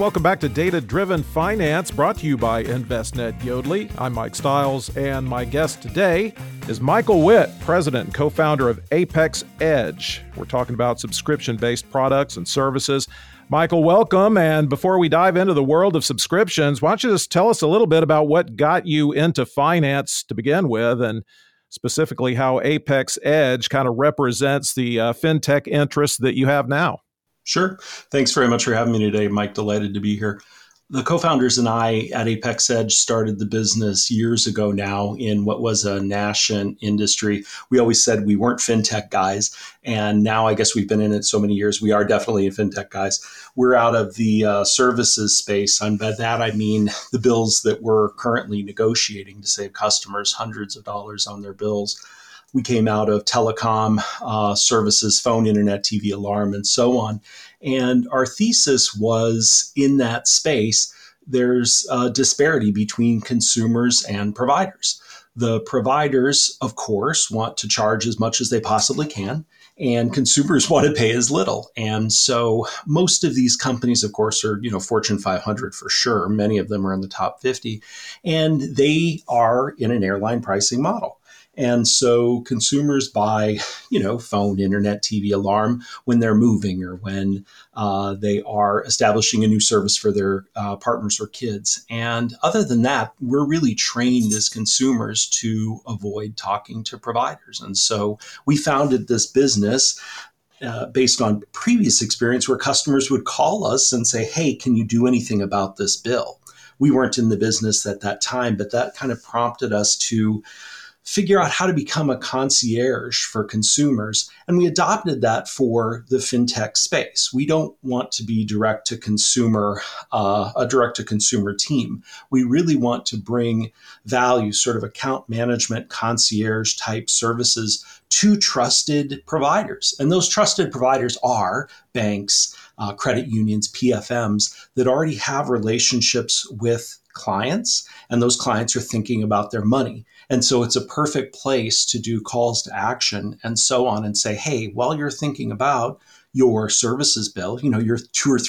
welcome back to Data Driven Finance, brought to you by Envestnet Yodlee. I'm Mike Stiles, and my guest today is Michael Witt, president and co-founder of Apex Edge. We're talking about subscription-based products and services. Michael, welcome. And before we dive into the world of subscriptions, why don't you just tell us a little bit about what got you into finance to begin with, and specifically how Apex Edge kind of represents the fintech interests that you have now? Sure. Thanks very much for having me today, Mike. Delighted to be here. The co-founders and I at Apex Edge started the business years ago now in what was a nascent industry. We always said we weren't fintech guys, and now I guess we've been in it so many years. We are definitely fintech guys. We're out of the services space, and by that I mean the bills that we're currently negotiating to save customers hundreds of dollars on their bills. We came out of telecom services, phone, internet, TV, alarm, and so on. And our thesis was in that space, there's a disparity between consumers and providers. The providers, of course, want to charge as much as they possibly can, and consumers want to pay as little. And so most of these companies, of course, are, Fortune 500 for sure. Many of them are in the top 50, and they are in an airline pricing model. And so consumers buy, phone, internet, TV, alarm when they're moving or when they are establishing a new service for their partners or kids. And other than that, we're really trained as consumers to avoid talking to providers. And so we founded this business based on previous experience where customers would call us and say, hey, can you do anything about this bill? We weren't in the business at that time, but that kind of prompted us to figure out how to become a concierge for consumers. And we adopted that for the fintech space. We don't want to be a direct to consumer team. We really want to bring value, sort of account management, concierge type services to trusted providers. And those trusted providers are banks, credit unions, PFMs that already have relationships with clients, and those clients are thinking about their money. And so it's a perfect place to do calls to action and so on and say, hey, while you're thinking about your services bill, your $200 or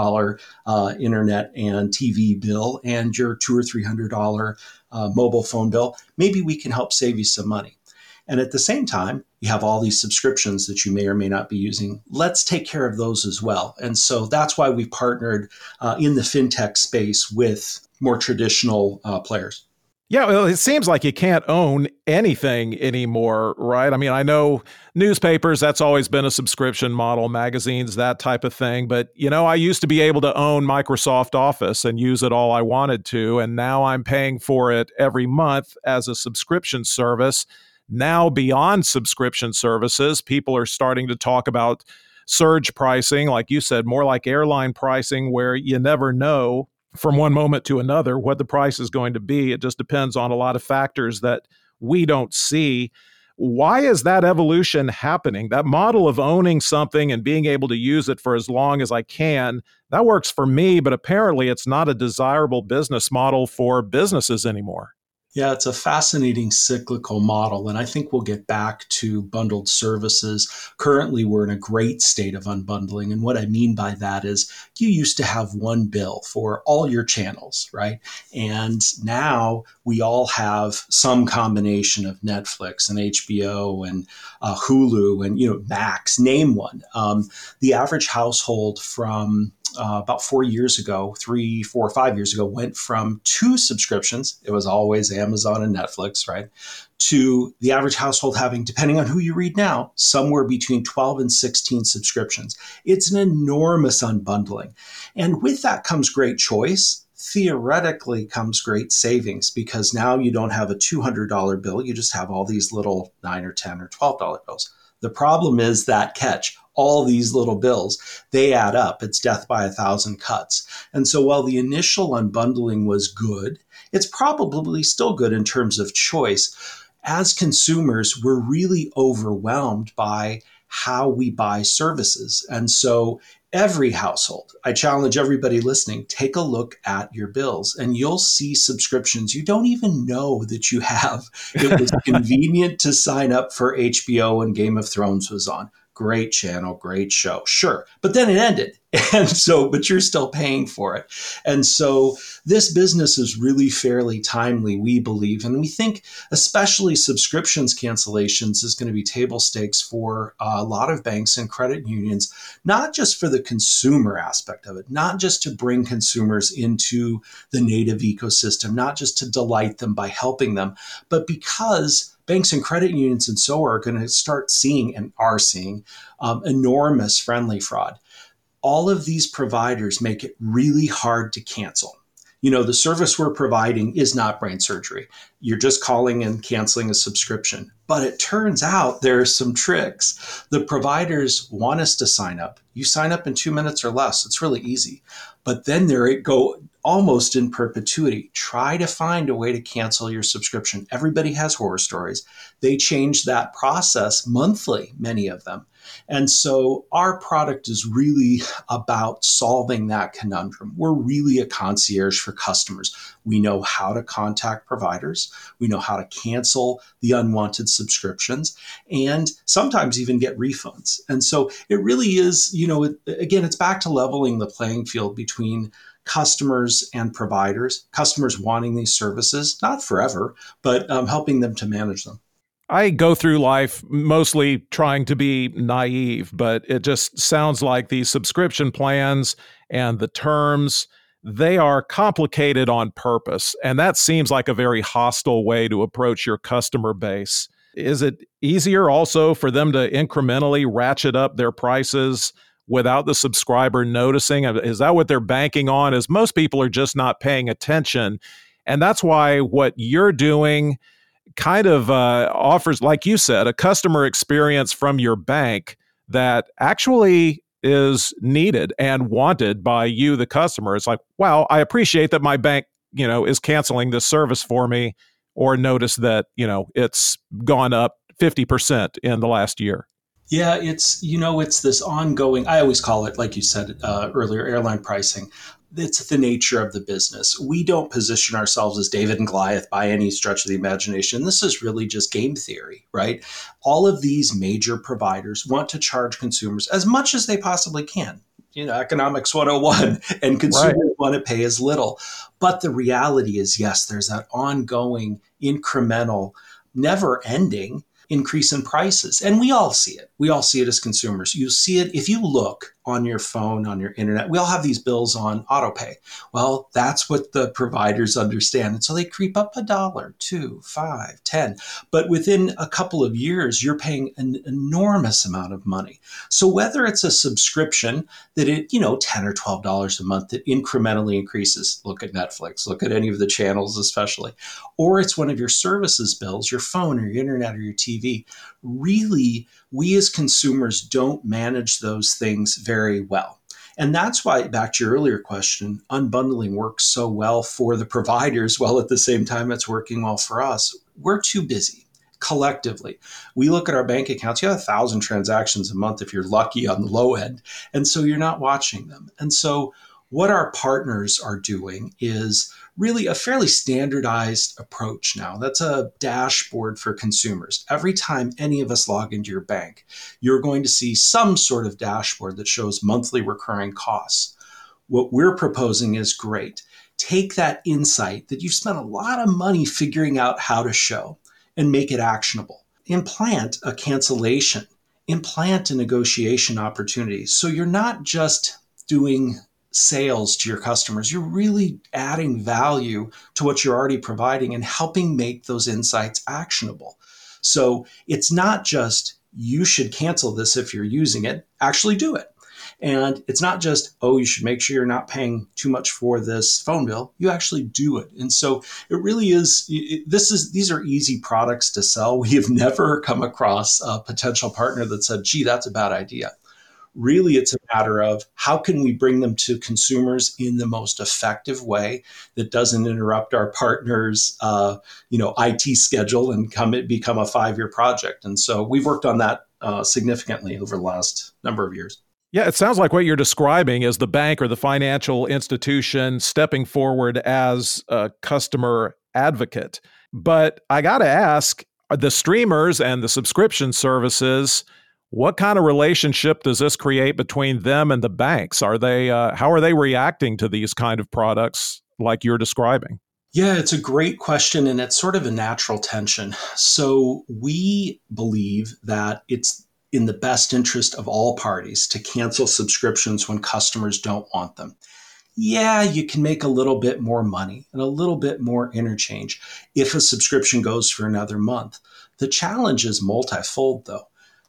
$300 internet and TV bill and your $200 or $300 mobile phone bill, maybe we can help save you some money. And at the same time, you have all these subscriptions that you may or may not be using. Let's take care of those as well. And so that's why we partnered in the fintech space with more traditional players. Yeah, well, it seems like you can't own anything anymore, right? I mean, I know newspapers, that's always been a subscription model, magazines, that type of thing. But, I used to be able to own Microsoft Office and use it all I wanted to. And now I'm paying for it every month as a subscription service. Now, beyond subscription services, people are starting to talk about surge pricing, like you said, more like airline pricing, where you never know from one moment to another what the price is going to be. It just depends on a lot of factors that we don't see. Why is that evolution happening? That model of owning something and being able to use it for as long as I can, that works for me, but apparently it's not a desirable business model for businesses anymore. Yeah, it's a fascinating cyclical model, and I think we'll get back to bundled services. Currently, we're in a great state of unbundling, and what I mean by that is you used to have one bill for all your channels, right? And now we all have some combination of Netflix and HBO and Hulu and Max, name one. The average household from about 4 years ago, 3, 4, 5 years ago, went from 2 subscriptions. It was always Amazon and Netflix, right? To the average household having, depending on who you read now, somewhere between 12 and 16 subscriptions. It's an enormous unbundling. And with that comes great choice. Theoretically comes great savings, because now you don't have a $200 bill. You just have all these little $9 or $10 or $12 bills. The problem is that catch. All these little bills, they add up. It's death by 1,000 cuts. And so while the initial unbundling was good, it's probably still good in terms of choice. As consumers, we're really overwhelmed by how we buy services. And so every household, I challenge everybody listening, take a look at your bills and you'll see subscriptions you don't even know that you have. It was convenient to sign up for HBO when Game of Thrones was on. great channel, great show. Sure. But then it ended. And so, but you're still paying for it. And so this business is really fairly timely, we believe. And we think especially subscriptions cancellations is going to be table stakes for a lot of banks and credit unions, not just for the consumer aspect of it, not just to bring consumers into the native ecosystem, not just to delight them by helping them, but because banks and credit unions and so are going to start seeing and are seeing enormous friendly fraud. All of these providers make it really hard to cancel. The service we're providing is not brain surgery. You're just calling and canceling a subscription. But it turns out there are some tricks. The providers want us to sign up. You sign up in 2 minutes or less. It's really easy. But then there it go almost in perpetuity. Try to find a way to cancel your subscription. Everybody has horror stories. They change that process monthly, many of them. And so our product is really about solving that conundrum. We're really a concierge for customers. We know how to contact providers. We know how to cancel the unwanted subscriptions and sometimes even get refunds. And so it really is, again, it's back to leveling the playing field between customers and providers, customers wanting these services, not forever, but helping them to manage them. I go through life mostly trying to be naive, but it just sounds like these subscription plans and the terms, they are complicated on purpose. And that seems like a very hostile way to approach your customer base. Is it easier also for them to incrementally ratchet up their prices without the subscriber noticing? Is that what they're banking on? Is most people are just not paying attention. And that's why what you're doing kind of offers, like you said, a customer experience from your bank that actually is needed and wanted by you, the customer. It's like, wow, I appreciate that my bank, is canceling this service for me, or notice that, it's gone up 50% in the last year. Yeah, it's this ongoing, I always call it, like you said earlier, airline pricing. It's the nature of the business. We don't position ourselves as David and Goliath by any stretch of the imagination. This is really just game theory, right? All of these major providers want to charge consumers as much as they possibly can. Economics 101, and consumers want to pay as little. But the reality is, yes, there's that ongoing, incremental, never ending increase in prices. And we all see it. We all see it as consumers. You see it if you look on your phone, on your internet. We all have these bills on auto pay. Well, that's what the providers understand. And so they creep up $1, $2, $5, $10. But within a couple of years, you're paying an enormous amount of money. So whether it's a subscription that $10 or $12 a month that incrementally increases, look at Netflix, look at any of the channels especially, or it's one of your services bills, your phone or your internet or your TV, really, we as consumers don't manage those things very well. And that's why, back to your earlier question, unbundling works so well for the providers, while at the same time it's working well for us. We're too busy collectively. We look at our bank accounts, you have 1,000 transactions a month if you're lucky on the low end. And so you're not watching them. And so what our partners are doing is really a fairly standardized approach now. That's a dashboard for consumers. Every time any of us log into your bank, you're going to see some sort of dashboard that shows monthly recurring costs. What we're proposing is great. Take that insight that you've spent a lot of money figuring out how to show and make it actionable. Implant a cancellation, implant a negotiation opportunity. So you're not just doing sales to your customers, you're really adding value to what you're already providing and helping make those insights actionable. So it's not just, you should cancel this if you're using it, actually do it. And it's not just, you should make sure you're not paying too much for this phone bill. You actually do it. And so it really is, these are easy products to sell. We have never come across a potential partner that said, gee, that's a bad idea. Really, it's a matter of how can we bring them to consumers in the most effective way that doesn't interrupt our partners' IT schedule and become a 5-year project. And so we've worked on that significantly over the last number of years. Yeah, it sounds like what you're describing is the bank or the financial institution stepping forward as a customer advocate. But I got to ask, are the streamers and the subscription services, What kind of relationship does this create between them and the banks? Are they how are they reacting to these kind of products like you're describing? Yeah, it's a great question, and it's sort of a natural tension. So we believe that it's in the best interest of all parties to cancel subscriptions when customers don't want them. Yeah, you can make a little bit more money and a little bit more interchange if a subscription goes for another month. The challenge is multifold, though.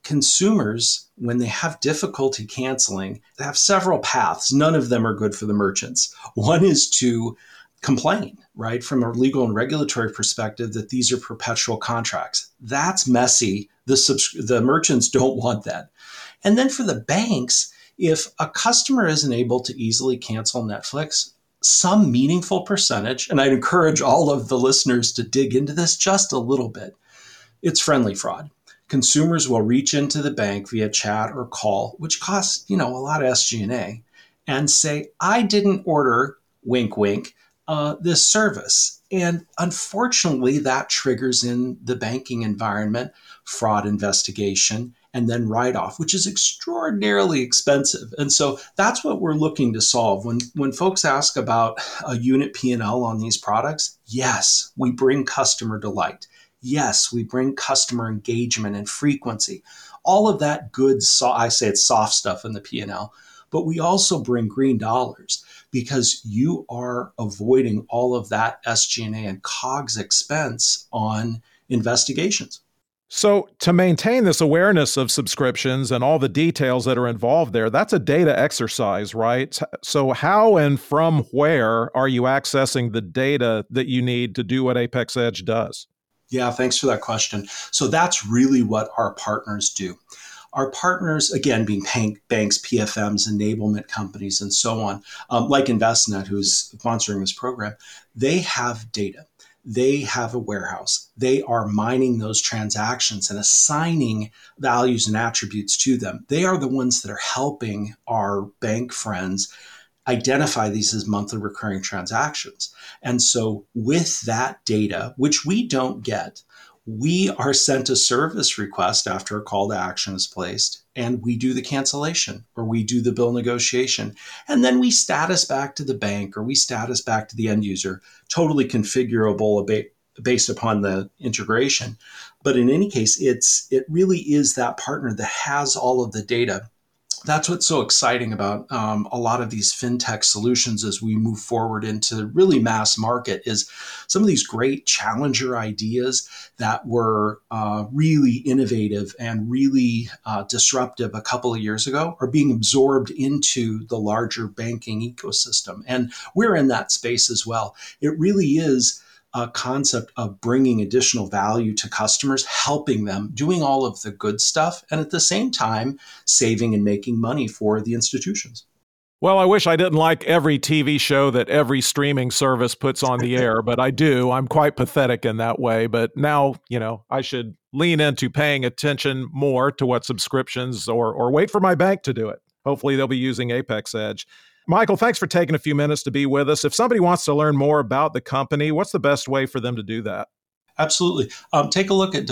Consumers, when they have difficulty canceling, they have several paths. None of them are good for the merchants. One is to complain, right, from a legal and regulatory perspective that these are perpetual contracts. That's messy. The merchants don't want that. And then for the banks, if a customer isn't able to easily cancel Netflix, some meaningful percentage, and I'd encourage all of the listeners to dig into this just a little bit, it's friendly fraud. Consumers will reach into the bank via chat or call, which costs, a lot of SG&A, and say, I didn't order, wink, wink, this service. And unfortunately, that triggers in the banking environment fraud investigation and then write-off, which is extraordinarily expensive. And so that's what we're looking to solve. When folks ask about a unit P&L on these products, yes, we bring customer delight. Yes, we bring customer engagement and frequency. All of that good, I say it's soft stuff in the P&L, but we also bring green dollars because you are avoiding all of that SG&A and COGS expense on investigations. So to maintain this awareness of subscriptions and all the details that are involved there, that's a data exercise, right? So how and from where are you accessing the data that you need to do what Apex Edge does? Yeah, thanks for that question. So that's really what our partners do. Our partners, again, being banks, PFMs, enablement companies, and so on, like Envestnet, who's sponsoring this program, they have data. They have a warehouse. They are mining those transactions and assigning values and attributes to them. They are the ones that are helping our bank friends identify these as monthly recurring transactions. And so with that data, which we don't get, we are sent a service request after a call to action is placed, and we do the cancellation or we do the bill negotiation. And then we status back to the bank or we status back to the end user, totally configurable based upon the integration. But in any case, it really is that partner that has all of the data. That's what's so exciting about a lot of these fintech solutions as we move forward into really mass market is some of these great challenger ideas that were really innovative and really disruptive a couple of years ago are being absorbed into the larger banking ecosystem. And we're in that space as well. It really is a concept of bringing additional value to customers, helping them, doing all of the good stuff, and at the same time, saving and making money for the institutions. Well, I wish I didn't like every TV show that every streaming service puts on the air, but I do. I'm quite pathetic in that way. But now, I should lean into paying attention more to what subscriptions or wait for my bank to do it. Hopefully they'll be using Apex Edge. Michael, thanks for taking a few minutes to be with us. If somebody wants to learn more about the company, what's the best way for them to do that? Absolutely. Take a look at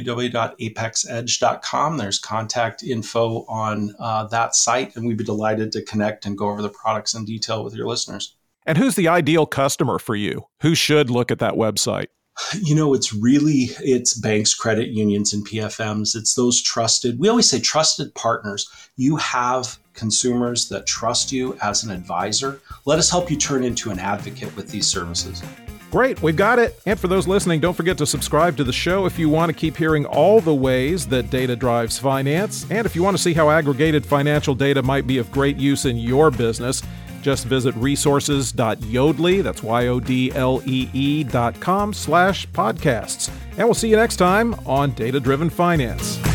www.apexedge.com. There's contact info on that site, and we'd be delighted to connect and go over the products in detail with your listeners. And who's the ideal customer for you? Who should look at that website? It's banks, credit unions, and PFMs. It's those we always say trusted partners. You have consumers that trust you as an advisor. Let us help you turn into an advocate with these services. Great, we've got it. And for those listening, don't forget to subscribe to the show if you want to keep hearing all the ways that data drives finance. And if you want to see how aggregated financial data might be of great use in your business, just visit resources.yodlee, that's YODLEE.com/podcasts. And we'll see you next time on Data Driven Finance.